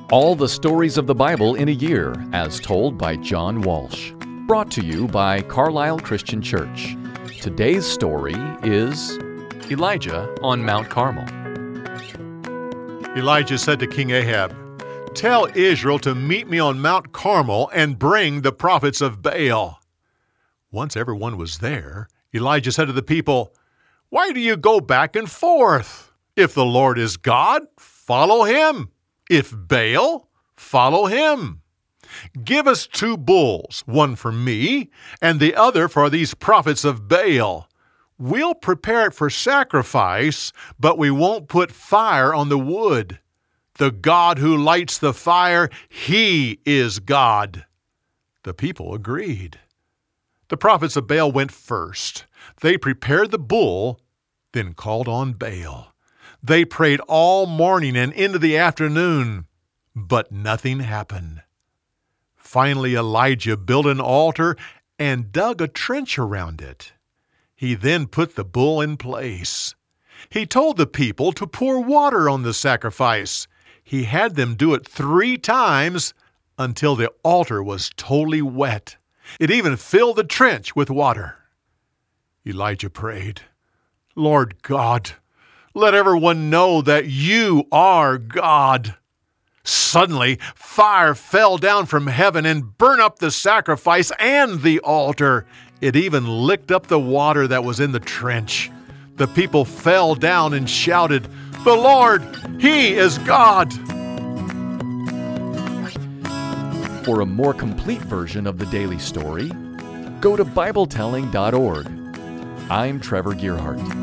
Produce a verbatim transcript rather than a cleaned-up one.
All the stories of the Bible in a year, as told by John Walsh. Brought to you by Carlisle Christian Church. Today's story is Elijah on Mount Carmel. Elijah said to King Ahab, "Tell Israel to meet me on Mount Carmel and bring the prophets of Baal." Once everyone was there, Elijah said to the people, "Why do you go back and forth? If the Lord is God, follow him. If Baal, follow him. Give us two bulls, one for me and the other for these prophets of Baal. We'll prepare it for sacrifice, but we won't put fire on the wood. The God who lights the fire, he is God." The people agreed. The prophets of Baal went first. They prepared the bull, then called on Baal. They prayed all morning and into the afternoon, but nothing happened. Finally, Elijah built an altar and dug a trench around it. He then put the bull in place. He told the people to pour water on the sacrifice. He had them do it three times until the altar was totally wet. It even filled the trench with water. Elijah prayed, "Lord God, let everyone know that you are God." Suddenly, fire fell down from heaven and burned up the sacrifice and the altar. It even licked up the water that was in the trench. The people fell down and shouted, "The Lord, he is God!" For a more complete version of the daily story, go to Bible telling dot org. I'm Trevor Gearhart.